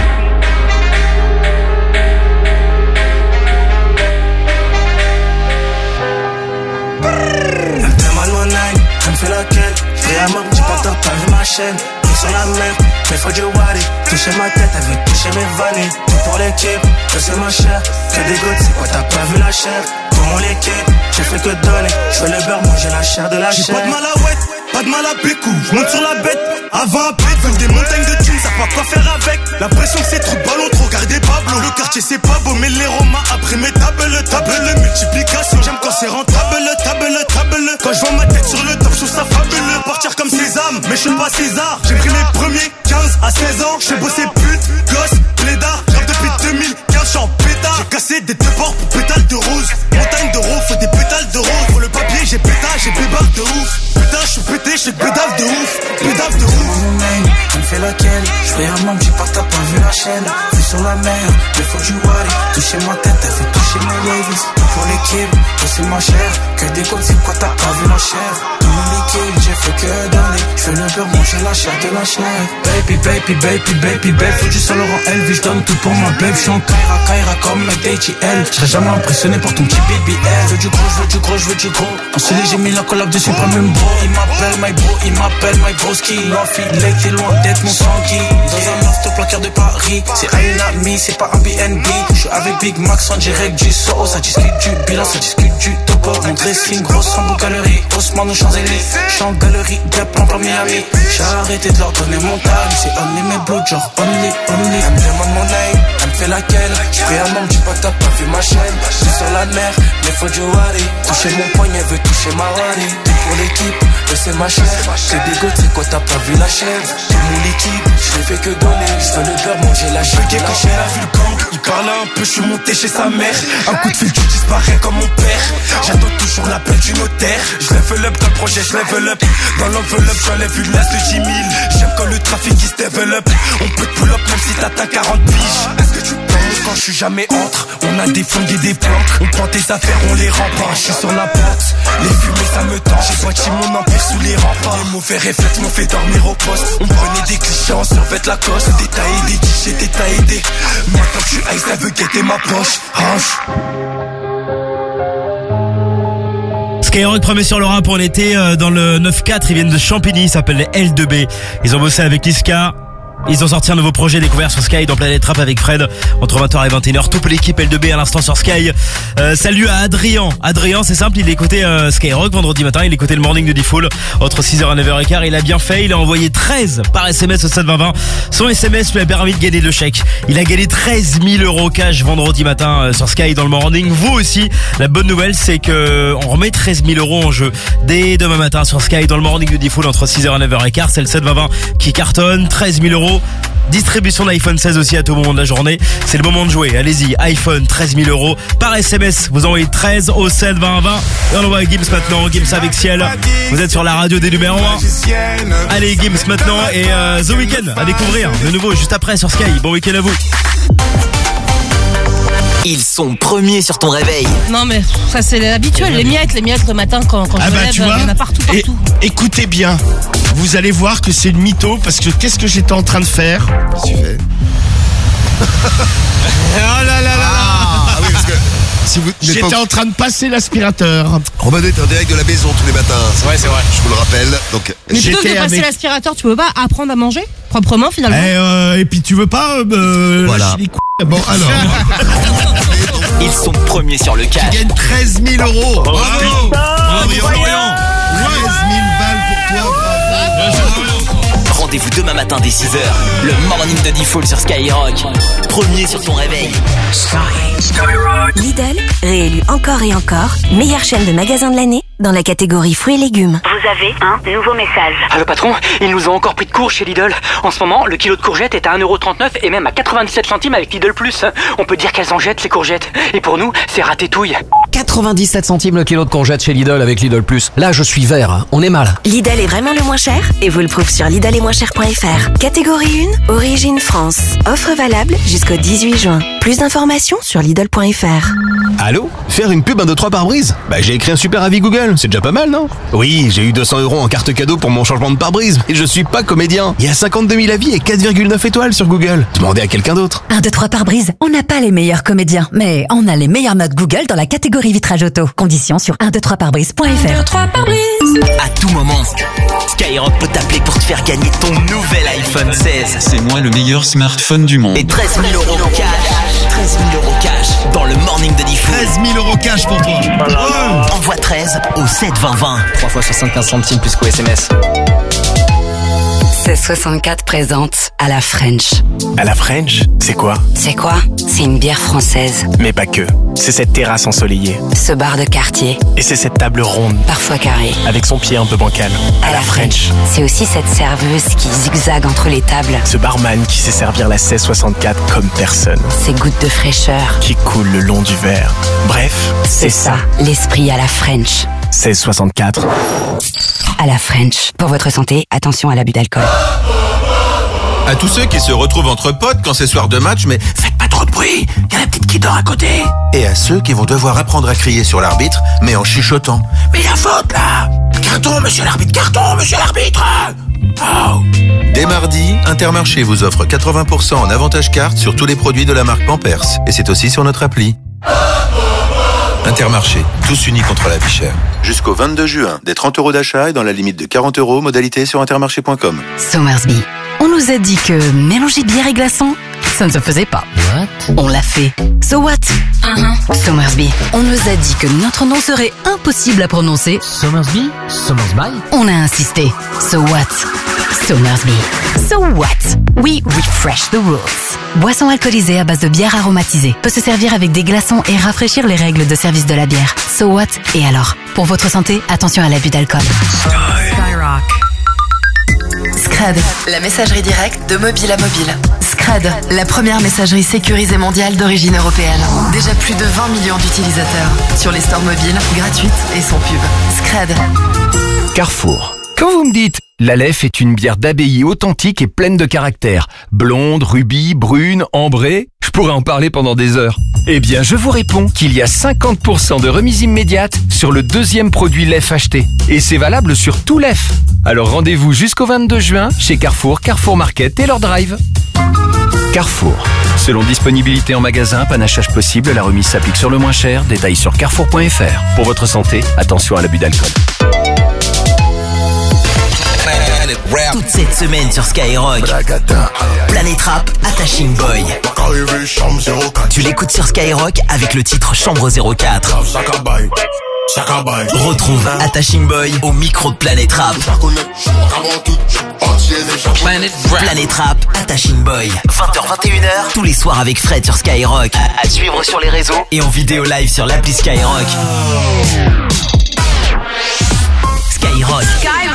Elle me fait laquelle, j'ai la mort, dis pas que t'as vu ma chaîne. T'es sur la mer, mais faut du wari. Toucher ma tête, elle veut toucher mes vanilles. Tout pour l'équipe, que c'est ma chair. Que des gouttes, c'est quoi t'as pas vu la chair. Pour mon équipe, j'ai fait que donner. J'fais le beurre, manger la chair de la chair. J'ai pas de mal à ouette, pas de mal à pécou. J'monte sur la bête, avant à pète. Veulent des montagnes de thunes, ça pas quoi faire avec. La pression que c'est trop de ballons, trop gardé Pablo. Le quartier c'est pas beau, mais les Romains après mes tables, multiplication. J'aime quand c'est rentable, table. Quand je vois ma tête sur le top, je trouve ça fabuleux. Partir comme Sésame, mais je suis pas César. J'ai pris mes premiers 15 à 16 ans. J'ai bossé pute, gosse, plédard. J'rappe depuis 2015, j'suis en pétard. J'ai cassé des deux ports pour pétales de rose. Montagne de rose, faut des pétales de rose. Pour le papier, j'ai pétard, j'ai pébarre de ouf. Putain, j'suis pété, j'suis pédave de ouf. Pédave de ouf. Elle me fait laquelle, j'fais un membre, dis pas que t'as pas vu la chaîne. Vu sur la mer, mais faut du wari. Toucher ma tête, elle fait toucher mes Levi's. Tout pour l'équipe, que c'est ma chair. Que des côtes, c'est quoi t'as pas vu la chair. Tout mon liquide, j'ai fait que donner. J'fais le beurre, manger la chair de la chair. Baby, faut du Saint Laurent LV, j'donne tout pour ma babe. J'suis en Kaira comme ma DHL. J'serais jamais impressionné pour ton petit BBL. J'veux du gros. En celui j'ai mis la collab dessus, pas même bro. Il m'appelle my broski. L'enfilé, t'es loin d'être mon sanguin. Dans un loft au placard de Paris. C'est à une amie, c'est pas un BNB. J'suis avec Big Max en direct du Soho. Ça discute du bilan, ça discute du topo. Mon dressing, grosse en galerie. Haussmann aux Champs-Élysées. J'suis en galerie, bien plein par Miami. J'ai arrêté de leur donner mon tag. C'est only mes blood, genre only. Elle me demande mon name, elle me fait laquelle. J'fais un membre, dis pas que t'as pas vu ma chaîne. J'suis sur la mer, mais faut du wari. Toucher mon poignet, veut toucher ma wari. Tout pour l'équipe, que c'est ma chaîne. C'est des gouttes, c'est quoi t'as pas vu la chaîne. Tout mon liquide, j'fais fait que donner. J'fais le beurre, manger la chaîne. Quand j'ai la vu le camp, il parlait un peu, j'suis monté chez sa mère. Un coup de fil, tu disparais comme mon père. J'attends toujours l'appel du notaire. J'level up dans le projet, j'level up. Dans l'enveloppe, j'enlève une laisse de 10 000. J'aime quand le trafic il se développe. On peut te pull up même si t'atteins 40 piges. Est-ce que tu penses quand je suis jamais entre? On a des flingues et des planques. On prend tes affaires, on les remporte. Je suis sur la pente, les fumées ça me tente. J'ai bâti mon empire sous les remparts. Les mauvais réflexes m'ont fait dormir au poste. On prenait des clichés, on survêt la cosse. Détaillé des guichets, détaillé des. Maintenant que je suis ice, elle veut guetter ma poche. Skyrock premier sur le rap, on était dans le 9-4, ils viennent de Champigny, ils s'appellent les L2B. Ils ont bossé avec Niska. Ils ont sorti un nouveau projet découvert sur Sky dans Planète Rap avec Fred entre 20h et 21h. Toute l'équipe L2B à l'instant sur Sky. Salut à Adrien. Adrien, c'est simple, il écoutait Skyrock vendredi matin, il écoutait le morning de D-Fool entre 6h et 9h15. Il a bien fait, il a envoyé 13 par SMS au 72020. Son SMS lui a permis de gagner le chèque. Il a gagné 13 000 € cash vendredi matin sur Sky dans le morning. Vous aussi, la bonne nouvelle c'est que on remet 13 000 € en jeu dès demain matin sur Sky dans le morning de D-Fool entre 6h et 9h15. C'est le 72020 qui cartonne, 13 000 €. Distribution d'iPhone 16 aussi à tout moment de la journée. C'est le moment de jouer. Allez-y, iPhone 13 000 € par SMS. Vous envoyez 13 au 7 20 20. Et on envoie Gims maintenant. Gims avec Ciel. Vous êtes sur la radio des numéros 1. Allez Gims maintenant et The Weeknd à découvrir de nouveau juste après sur Sky. Bon week-end à vous. Ils sont premiers sur ton réveil. Non mais ça c'est habituel, les miettes le matin quand je me lève, il y en a partout. Écoutez bien, vous allez voir que c'est une mytho parce que qu'est-ce que j'étais en train de faire? Qu'est-ce que tu fais? Oh là là là. Ah oui, parce que si vous j'étais en train de passer l'aspirateur. Romain est en direct de la maison tous les matins. Ouais, c'est vrai. Je vous le rappelle. Donc, mais plutôt que de passer l'aspirateur, tu veux pas apprendre à manger proprement finalement? Et puis tu veux pas voilà. lâcher les couilles. Bon alors. Ils sont premiers sur le cash. Tu gagnes 13 000 €. Bravo. Bravo. 13 000 balles pour toi. Rendez-vous demain matin dès 6h. Le morning de D-Fool sur Skyrock. Premier sur ton réveil. Lidl, réélu encore et encore, meilleure chaîne de magasins de l'année dans la catégorie fruits et légumes. Vous avez un nouveau message. Ah le patron, ils nous ont encore pris de court chez Lidl. En ce moment, le kilo de courgettes est à 1,39€ et même à 97 centimes avec Lidl Plus. On peut dire qu'elles en jettent ces courgettes. Et pour nous, c'est ratatouille. 97 centimes le kilo de courgettes chez Lidl avec Lidl Plus. Là, je suis vert, on est mal. Lidl est vraiment le moins cher et vous le prouve sur Lidl-et-moins-cher.fr. Catégorie 1, origine France. Offre valable jusqu'au 18 juin. Plus d'informations sur Lidl.fr. Allô? Faire une pub 1, 2, 3 par brise? J'ai écrit un super avis Google. Google, c'est déjà pas mal, non? Oui, j'ai eu 200 € en carte cadeau pour mon changement de pare-brise. Et je suis pas comédien. Il y a 52 000 avis et 4,9 étoiles sur Google. Demandez à quelqu'un d'autre. 1, 2, 3 pare-brise. On n'a pas les meilleurs comédiens, mais on a les meilleures notes Google dans la catégorie vitrage auto. Conditions sur 123pare-brise.fr. 1, 2, 3 pare-brise. À tout moment, Skyrock peut t'appeler pour te faire gagner ton nouvel iPhone 16. C'est moi le meilleur smartphone du monde. Et 13 000 € cash. 13 000 € cash dans le morning de Diffoul. 13 000 € cash pour toi. Envoie 13 au 7 20 20. 3 fois 75 centimes plus qu'au SMS. 1664 présente à la French. À la French, c'est quoi? C'est quoi? C'est une bière française. Mais pas que. C'est cette terrasse ensoleillée. Ce bar de quartier. Et c'est cette table ronde. Parfois carrée. Avec son pied un peu bancal. À la French. C'est aussi cette serveuse qui zigzague entre les tables. Ce barman qui sait servir la 1664 comme personne. Ces gouttes de fraîcheur. Qui coulent le long du verre. Bref, c'est ça. L'esprit à la French. 1664. À la French. Pour votre santé, attention à l'abus d'alcool. À tous ceux qui se retrouvent entre potes quand c'est soir de match, mais faites pas trop de bruit, y a la petite qui dort à côté. Et à ceux qui vont devoir apprendre à crier sur l'arbitre, mais en chuchotant. Mais y a faute là! Carton, monsieur l'arbitre, carton, monsieur l'arbitre! Oh. Dès mardi, Intermarché vous offre 80% en avantage carte sur tous les produits de la marque Pampers. Et c'est aussi sur notre appli. Intermarché, tous unis contre la vie chère. Jusqu'au 22 juin, des 30 € d'achat et dans la limite de 40 €, modalité sur intermarché.com. Somersby. On nous a dit que mélanger bière et glaçons, ça ne se faisait pas. What? On l'a fait. So what? Somersby. On nous a dit que notre nom serait impossible à prononcer. Somersby? Somersby? On a insisté. So what? Somersby. So what? We refresh the rules. Boisson alcoolisée à base de bière aromatisée peut se servir avec des glaçons et rafraîchir les règles de service de la bière. So what? Et alors? Pour votre santé, attention à l'abus d'alcool. Skyrock. Scred, la messagerie directe de mobile à mobile. Scred, la première messagerie sécurisée mondiale d'origine européenne. Déjà plus de 20 millions d'utilisateurs. Sur les stores mobiles, gratuites et sans pub. Scred. Carrefour. Quand vous me dites l'Aleph est une bière d'abbaye authentique et pleine de caractère, blonde, rubis, brune, ambrée, je pourrais en parler pendant des heures. Eh bien, je vous réponds qu'il y a 50% de remise immédiate sur le deuxième produit Lef acheté. Et c'est valable sur tout Lef. Alors rendez-vous jusqu'au 22 juin chez Carrefour, Carrefour Market et leur drive. Carrefour. Selon disponibilité en magasin, panachage possible, la remise s'applique sur le moins cher. Détails sur carrefour.fr. Pour votre santé, attention à l'abus d'alcool. Toute cette semaine sur Skyrock, Planète Rap, Attaching Boy. Tu l'écoutes sur Skyrock avec le titre Chambre 04. Retrouve Attaching Boy au micro de Planète Rap. Planète Rap, Attaching Boy. 20h-21h, tous les soirs avec Fred sur Skyrock. À suivre sur les réseaux et en vidéo live sur l'appli Skyrock. Skyrock.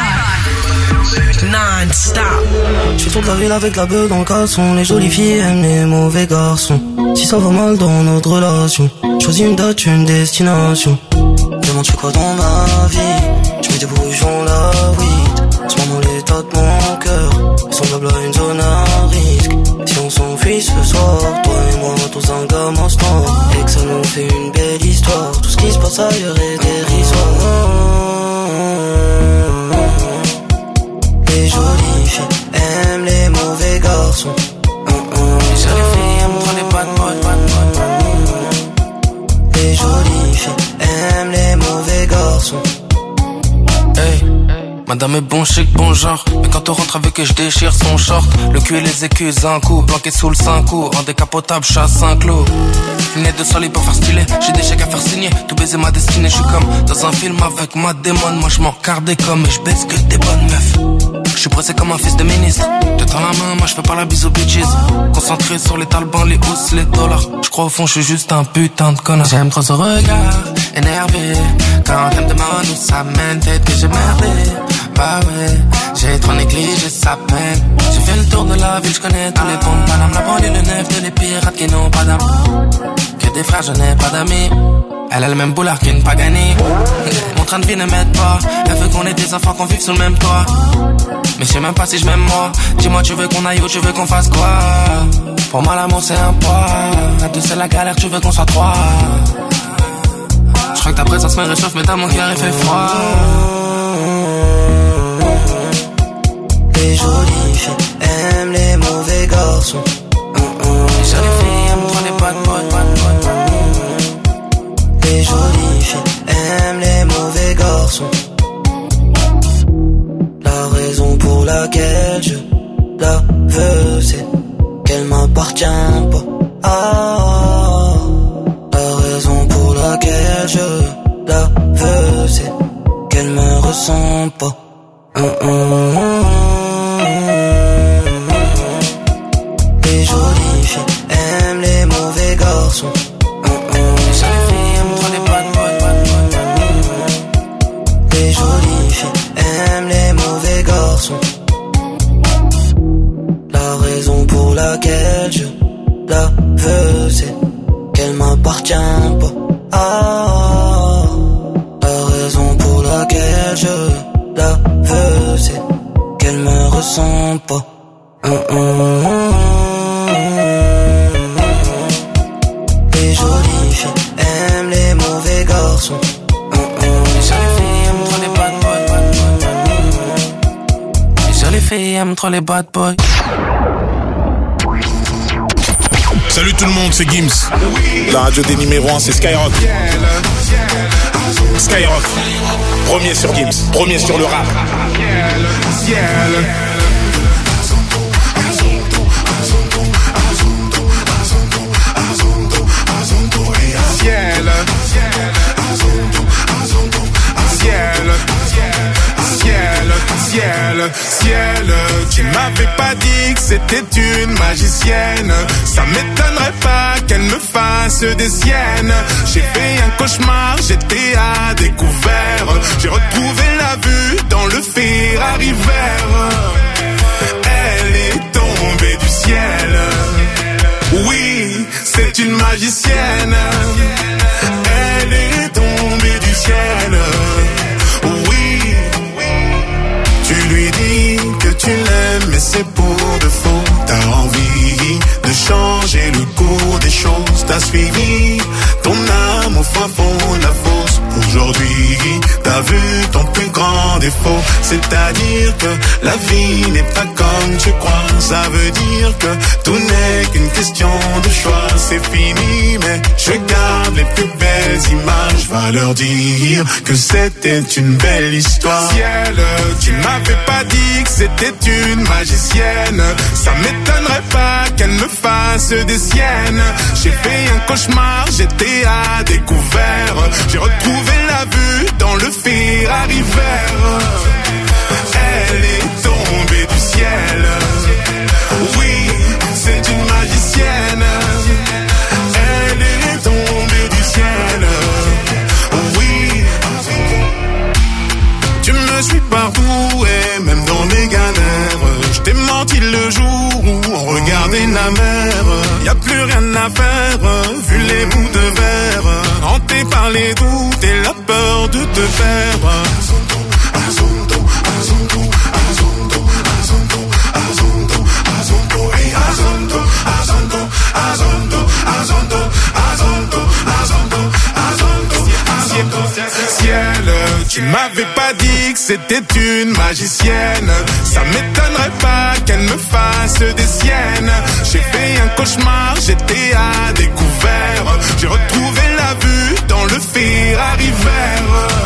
Non-stop. Je fais toute la ville avec la beuh dans le caleçon. Les jolies filles aiment les mauvais garçons. Si ça va mal dans notre relation, choisis une date, une destination. Demande je fais quoi dans ma vie. Je me débrouille, j'en la weed. En ce moment l'état de mon cœur est semblable à une zone à risque. Si on s'enfuit ce soir, toi et moi dans un gamin snore, et que ça nous fait une belle histoire. Tout ce qui se passe ailleurs est dérisoire. Les jolies filles aiment les mauvais garçons. Les jolies filles aiment les bad boys. Les jolies filles aiment les mauvais garçons. Hey, madame est bon chic, bon genre. Mais quand on rentre avec elle, je déchire son short. Le cul et les écus, un coup. Planqué sous le 5 coups. En décapotable, chasse un clos. Lunettes de soleil pour faire stylé. J'ai des chèques à faire signer. Tout baiser ma destinée. Je suis comme dans un film avec ma démon. Moi je m'en carde comme et je baisse que des bonnes meufs. Je suis pressé comme un fils de ministre. T'es dans la main, moi je fais pas la bise aux bitches. Concentré sur les talbans, les housses, les dollars. Je crois au fond je suis juste un putain de connard. J'aime trop ce regard, énervé. Quand elle me demande où ça mène, peut-être que j'ai merdé. Bah ouais, j'ai trop négligé sa peine. J'ai fait le tour de la ville, je connais tous les ponts de Paname. La banlieue, le neuf de les pirates qui n'ont pas d'âme. Que des frères, je n'ai pas d'amis. Elle a le même boulard qu'une Pagani. Mon train de vie ne m'aide pas. Elle veut qu'on ait des enfants, qu'on vive sous le même toit. Mais je sais même pas si je m'aime moi. Dis-moi tu veux qu'on aille où, tu veux qu'on fasse quoi? Pour moi l'amour c'est un poids. À deux c'est la galère, tu veux qu'on soit trois. Je crois que ta présence me réchauffe, mais dans mon cœur il fait froid. Les jolies filles aiment les mauvais garçons. Les jolies filles aiment trop les bad boys. Les jolies filles aiment les mauvais garçons. La raison pour laquelle je la veux, c'est qu'elle m'appartient pas. La raison pour laquelle je la veux, c'est qu'elle me ressent pas. Les jolies filles aiment les mauvais garçons. Les jolies filles aiment trop les bad boys. Les jolies filles aiment les mauvais garçons. La raison pour laquelle je la veux, c'est qu'elle m'appartient pas. La raison pour laquelle je la veux, c'est qu'elle me ressent pas. Les jolies filles aiment les mauvais garçons. Les jolies filles aiment trop les bad boys. Les jolies filles aiment trop les bad boys. Salut tout le monde, c'est Gims. La radio des numéros 1, c'est Skyrock. Skyrock. Premier sur Gims, premier sur le rap. Ciel, tu m'avais pas dit que c'était une magicienne. Ça m'étonnerait pas qu'elle me fasse des siennes. J'ai fait un cauchemar, j'étais à découvert. J'ai retrouvé la vue dans le Ferrari vert. Elle est tombée du ciel. Oui, c'est une magicienne. Elle est tombée du ciel. Tu lui dis que tu l'aimes, mais c'est pour de faux. T'as envie de changer le cours des choses. T'as suivi ton âme au fin fond de la fosse. Aujourd'hui, t'as vu ton plus grand défaut. C'est-à-dire que la vie n'est pas comme tu crois. Ça veut dire que tout n'est qu'une question de choix. C'est fini, mais je garde les plus belles images. Va leur dire que c'était une belle histoire. Ciel, tu m'avais pas dit que c'était une magicienne. Ça m'étonnerait pas qu'elle me fasse des siennes. J'ai fait un cauchemar, j'étais à découvert. J'ai retrouvé la vue dans le Ferrari vert. Elle est tombée du ciel. Oui, c'est une magicienne. Elle est tombée du ciel. Oui, tu me suis partout et même dans mes galères. Je t'ai menti le jour où on regardait la mer. Y a plus rien à faire, vu les bouts de verre. Hanté par les doutes et la peur de te perdre. Ciel, tu m'avais pas dit que c'était une magicienne. Ça m'étonnerait pas qu'elle me fasse des siennes. J'ai fait un cauchemar, j'étais à découvert. J'ai retrouvé la vue dans le Ferrari vert.